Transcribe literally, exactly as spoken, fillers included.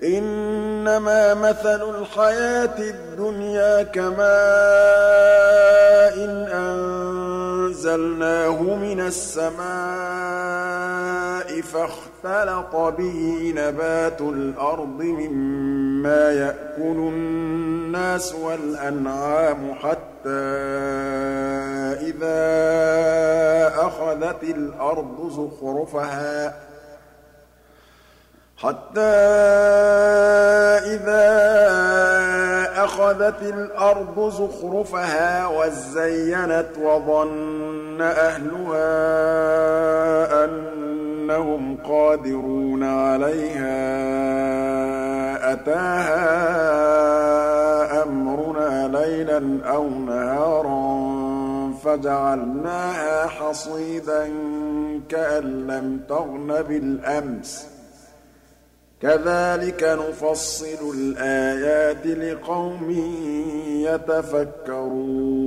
إنما مثل الحياة الدنيا كماء إن أنزلناه من السماء فاختلط به نبات الأرض مما يأكل الناس والأنعام حتى إذا أخذت الأرض زخرفها حتى إذا أخذت الأرض زخرفها وزينت وظن أهلها أنهم قادرون عليها أتاها أمرنا ليلا أو نهارا فجعلناها حصيدا كأن لم تغن بالأمس كذلك نفصل الآيات لقوم يتفكرون